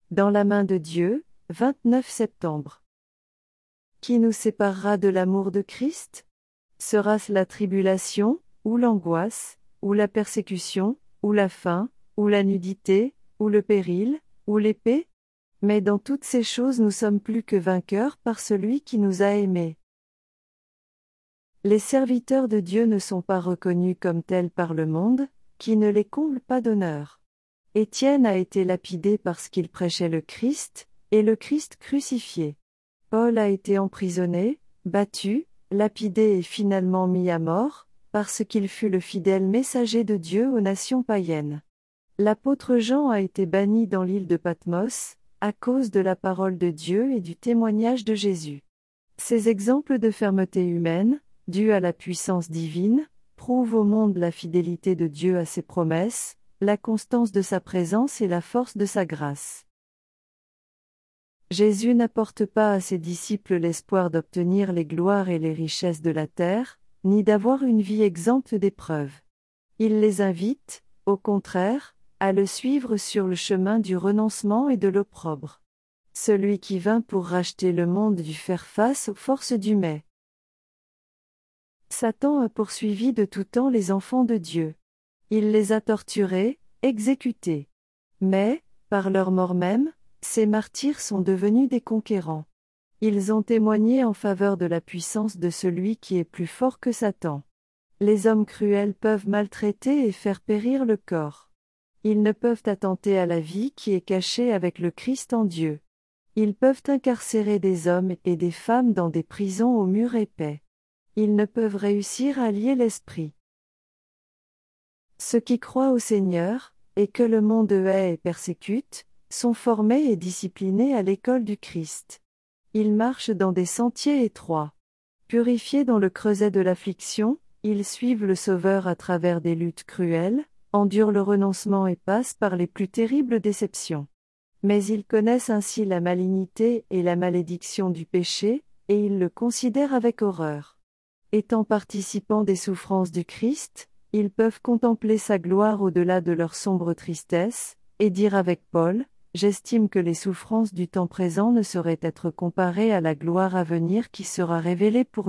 Dans la main de Dieu, 29 septembre. Qui nous séparera de l'amour de Christ? Sera-ce la tribulation, ou l'angoisse, ou la persécution, ou la faim, ou la nudité, ou le péril, ou l'épée? Mais dans toutes ces choses nous sommes plus que vainqueurs par celui qui nous a aimés. Les serviteurs de Dieu ne sont pas reconnus comme tels par le monde, qui ne les comble pas d'honneur. Étienne a été lapidé parce qu'il prêchait le Christ, et le Christ crucifié. Paul a été emprisonné, battu, lapidé et finalement mis à mort, parce qu'il fut le fidèle messager de Dieu aux nations païennes. L'apôtre Jean a été banni dans l'île de Patmos, à cause de la parole de Dieu et du témoignage de Jésus. Ces exemples de fermeté humaine, dus à la puissance divine, prouvent au monde la fidélité de Dieu à ses promesses, la constance de sa présence et la force de sa grâce. Jésus n'apporte pas à ses disciples l'espoir d'obtenir les gloires et les richesses de la terre, ni d'avoir une vie exempte d'épreuves. Il les invite, au contraire, à le suivre sur le chemin du renoncement et de l'opprobre. Celui qui vint pour racheter le monde dut faire face aux forces du mais. Satan a poursuivi de tout temps les enfants de Dieu. Il les a torturés, exécutés. Mais, par leur mort même, ces martyrs sont devenus des conquérants. Ils ont témoigné en faveur de la puissance de celui qui est plus fort que Satan. Les hommes cruels peuvent maltraiter et faire périr le corps. Ils ne peuvent attenter à la vie qui est cachée avec le Christ en Dieu. Ils peuvent incarcérer des hommes et des femmes dans des prisons aux murs épais. Ils ne peuvent réussir à lier l'esprit. Ceux qui croient au Seigneur, et que le monde hait et persécute, sont formés et disciplinés à l'école du Christ. Ils marchent dans des sentiers étroits. Purifiés dans le creuset de l'affliction, ils suivent le Sauveur à travers des luttes cruelles, endurent le renoncement et passent par les plus terribles déceptions. Mais ils connaissent ainsi la malignité et la malédiction du péché, et ils le considèrent avec horreur. Étant participants des souffrances du Christ, ils peuvent contempler sa gloire au-delà de leur sombre tristesse, et dire avec Paul, « J'estime que les souffrances du temps présent ne sauraient être comparées à la gloire à venir qui sera révélée pour nous. »